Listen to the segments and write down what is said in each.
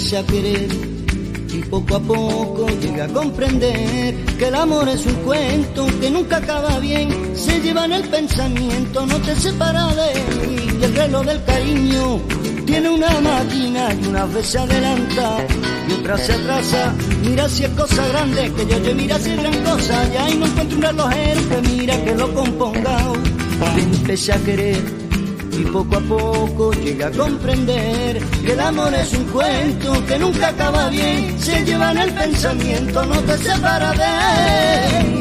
empecé a querer y poco a poco llegué a comprender que el amor es un cuento que nunca acaba bien. Se lleva en el pensamiento, no te separa de él. Y el reloj del cariño tiene una máquina y unas veces se adelanta y otras se atrasa. Mira si es cosa grande, que yo mira si es gran cosa. Ya y no encuentro un relojero que mira que lo componga. Te empecé a querer y poco a poco llegué a comprender que el amor es un cuento que nunca acaba bien. Se lleva en el pensamiento, no te separa de él.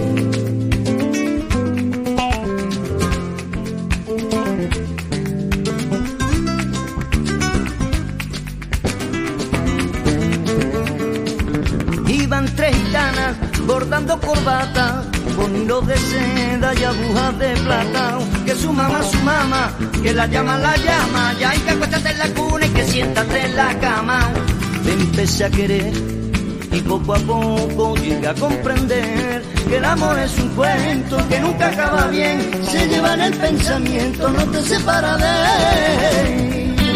Iban tres gitanas bordando corbata con hilos de seda y agujas de plata. Que su mamá, que la llama, ya y que acuéstate en la cuna y que siéntate en la cama. Te empecé a querer y poco a poco llegué a comprender que el amor es un cuento que nunca acaba bien. Se lleva en el pensamiento, no te separa de él.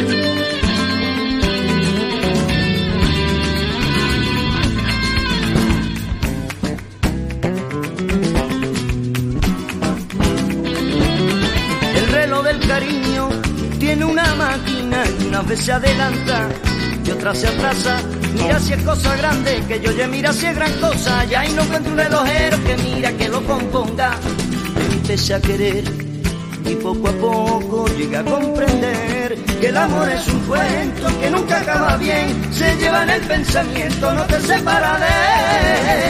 Del cariño tiene una máquina y una vez se adelanta y otra se atrasa. Mira si es cosa grande, que yo ya mira si es gran cosa. Ya y no encuentro un relojero que mira que lo componga. Empecé a querer y poco a poco llegué a comprender que el amor es un cuento que nunca acaba bien. Se lleva en el pensamiento, no te separa de él.